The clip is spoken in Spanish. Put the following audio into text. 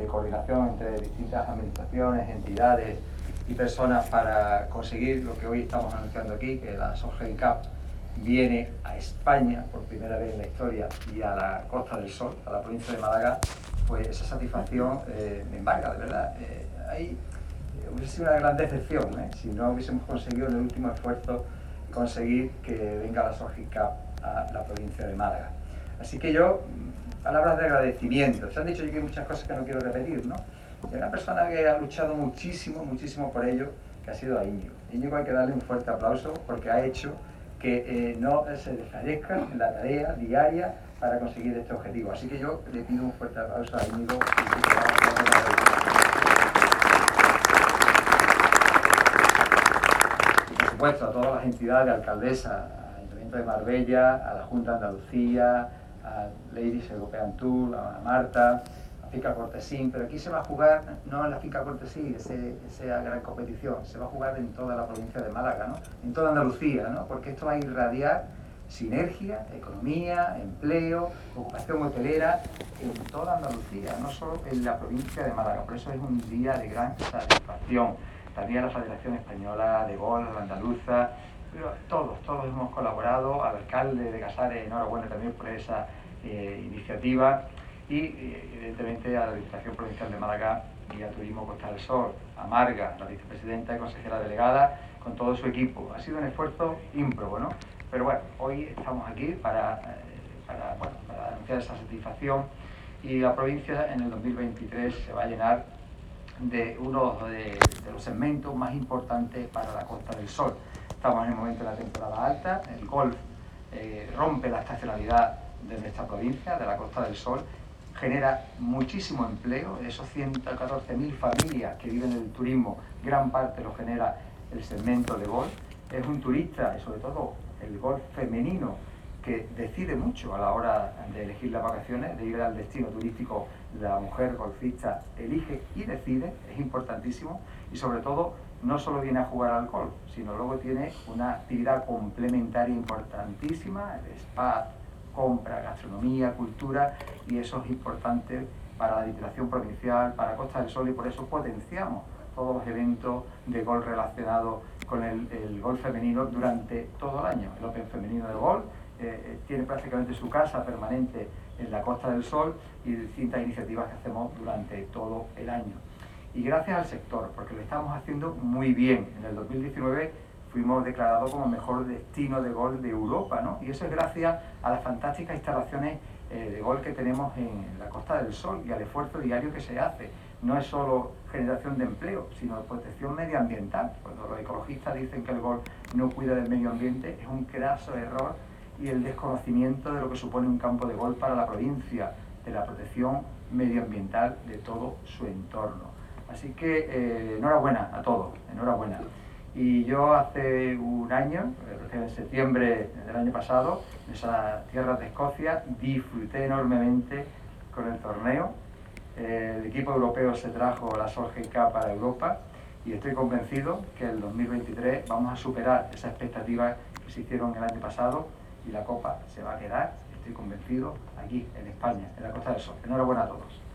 coordinación entre distintas administraciones, entidades y personas para conseguir lo que hoy estamos anunciando aquí, que la Solheim Cup viene a España por primera vez en la historia y a la Costa del Sol, a la provincia de Málaga. Pues esa satisfacción me embarga, de verdad. Hubiese sido una gran decepción si no hubiésemos conseguido en el último esfuerzo conseguir que venga la Solheim Cup a la provincia de Málaga. Así que yo, palabras de agradecimiento. Se han dicho aquí muchas cosas que no quiero repetir, ¿no? Y una persona que ha luchado muchísimo, muchísimo por ello, que ha sido a Íñigo. Íñigo hay que darle un fuerte aplauso porque ha hecho que no se desfallezca en la tarea diaria para conseguir este objetivo. Así que yo le pido un fuerte aplauso a Íñigo. Y por supuesto a todas las entidades, alcaldesas, al Ayuntamiento de Marbella, a la Junta de Andalucía, a Ladies European Tour, a Marta, a Finca Cortesín, pero aquí se va a jugar no en la Finca Cortesín, esa gran competición, se va a jugar en toda la provincia de Málaga, ¿no? En toda Andalucía, ¿no? Porque esto va a irradiar sinergia, economía, empleo, ocupación hotelera en toda Andalucía, no solo en la provincia de Málaga. Por eso es un día de gran satisfacción. También la Federación Española de Golf, la andaluza, pero todos hemos colaborado, al alcalde de Casares, enhorabuena también por esa iniciativa, y evidentemente a la Diputación Provincial de Málaga y a Turismo Costa del Sol, a Marga, la vicepresidenta y consejera delegada, con todo su equipo. Ha sido un esfuerzo ímprobo, ¿no? Pero bueno, hoy estamos aquí para anunciar esa satisfacción, y la provincia en el 2023 se va a llenar de uno de los segmentos más importantes para la Costa del Sol. Estamos en el momento de la temporada alta, el golf rompe la estacionalidad de nuestra provincia, de la Costa del Sol, genera muchísimo empleo. De esos 114.000 familias que viven del turismo, gran parte lo genera el segmento de golf. Es un turista, y sobre todo el golf femenino, que decide mucho a la hora de elegir las vacaciones, de ir al destino turístico. La mujer golfista elige y decide, es importantísimo, y sobre todo no solo viene a jugar al golf, sino luego tiene una actividad complementaria importantísima, el spa, compra, gastronomía, cultura, y eso es importante para la Diputación Provincial, para Costa del Sol, y por eso potenciamos todos los eventos de golf relacionados con el golf femenino durante todo el año. El Open Femenino de Golf tiene prácticamente su casa permanente en la Costa del Sol, y distintas iniciativas que hacemos durante todo el año. Y gracias al sector, porque lo estamos haciendo muy bien. En el 2019 fuimos declarados como mejor destino de golf de Europa, ¿no? Y eso es gracias a las fantásticas instalaciones de golf que tenemos en la Costa del Sol y al esfuerzo diario que se hace. No es solo generación de empleo, sino protección medioambiental. Cuando los ecologistas dicen que el golf no cuida del medio ambiente, es un craso error, y el desconocimiento de lo que supone un campo de golf para la provincia, de la protección medioambiental de todo su entorno. Así que enhorabuena a todos, enhorabuena. Y yo hace un año, en septiembre del año pasado, en esas tierras de Escocia, disfruté enormemente con el torneo. El equipo europeo se trajo la Solheim Cup para Europa, y estoy convencido que el 2023 vamos a superar esas expectativas que se hicieron el año pasado, y la Copa se va a quedar, estoy convencido, aquí en España, en la Costa del Sol. Enhorabuena a todos.